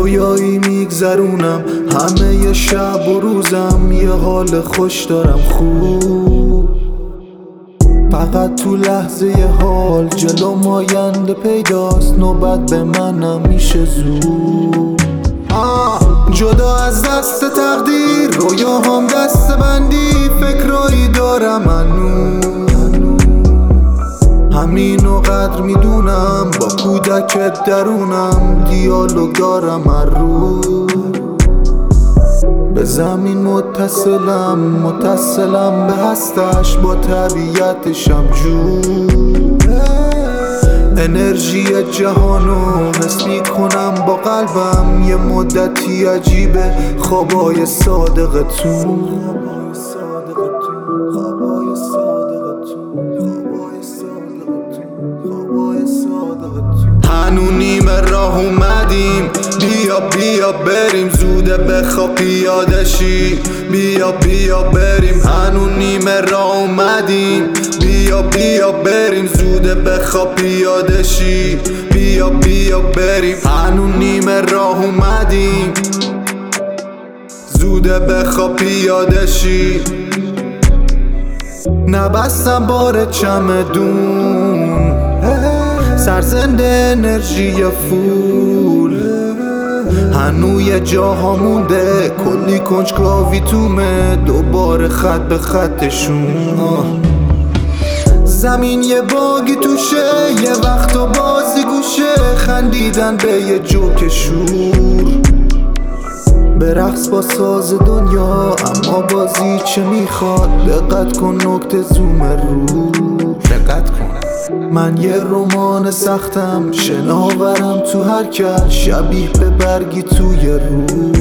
رویایی میگذرونم همه شب و روزم، یه حال خوش دارم خوب. فقط تو لحظه حال جلوم آینده پیداست، نوبت به منم میشه زود. جدا از دست تقدیر رویاهام دست بندی، فکرایی دارم همینو قدر میدونم، با کودکت درونم دیالوگ دارم هر روز. به زمین متصلم به هستش، با طبیعتشم جور. انرژی جهانو حس میکنم با قلبم، یه مدتی عجیبه خوابای صادقتون. هنو نیمه راه اومدیم، بیا بریم، زوده بخواب پیاده شی. بیا بریم، هنو نیمه راه اومدیم، بیا بریم، زوده بخواب پیاده شی. بیا بریم، هنو نیمه راه اومدیم، زوده بخواب پیاده شی. نبستم بار چمدون، سرزنده انرژی فول، هنو یه جاها مونده کلی کنجکاوی تومه، دوباره خط به خطشون. زمین یه باگی توشه، یه وقت و بازی گوشه، خندیدن به یه جوک شور. به رقص با ساز دنیا، اما بازی چه میخواد؟ دقت کن نکته زوم رو، دقت کن. من یه رمان سختم، شناورم تو هر کل، شبیه به برگی توی رو.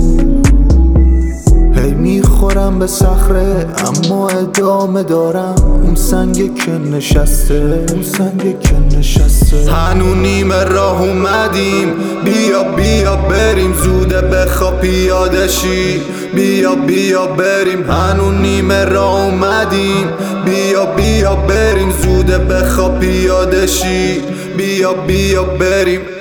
هی میخورم به صخره اما ادامه دارم، اون سنگ که نشسته. هنو نیمه راه اومدیم، بیا بریم، زوده بخواب پیاده شی. بیا بریم، هنو نیمه راه اومدیم، بیا بریم، زوده بخواب پیاده شی. بیا بریم.